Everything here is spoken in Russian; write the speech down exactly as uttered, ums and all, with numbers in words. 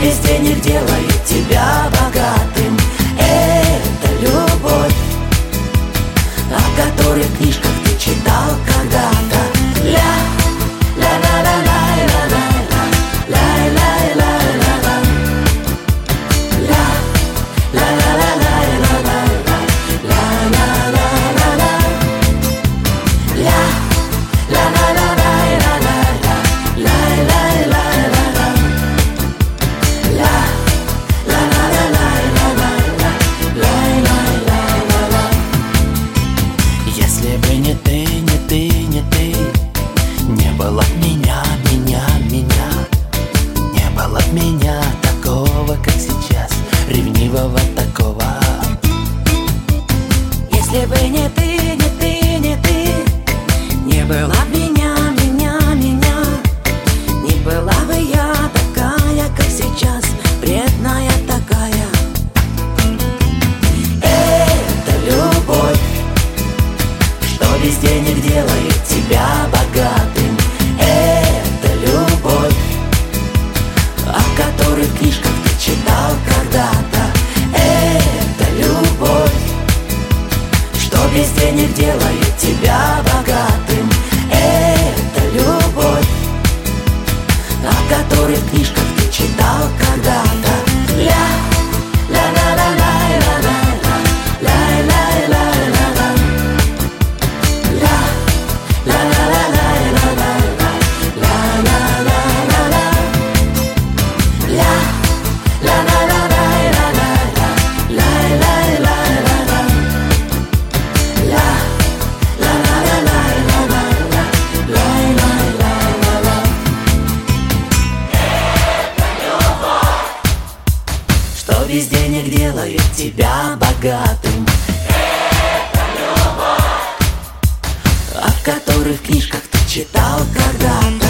без денег делает тебя богатым. Это любовь, о которой в книжках ты читал когда-то. Ля, ля ля ля ля ля ля ля ля ля ля ля ля ля ля ля ля Если бы не ты, не ты, не ты, не было б меня, меня, меня, не было б меня такого, как сейчас, ревнивого такого. Если бы не ты, не ты, не ты, не было б меня, меня, меня, не была бы я такая, как сейчас, вредная такая. Это любовь, что без денег делает тебя богатым. Это любовь, о которой в книжках ты читал когда-то. Это любовь, что без денег делает тебя богатым. Это любовь, о которой в книжках ты читал когда-то. Ля, ля ля ля ля ля ля ля ля ля ля что без денег делает тебя богатым. Это любовь, о которой в книжках ты читал когда-то.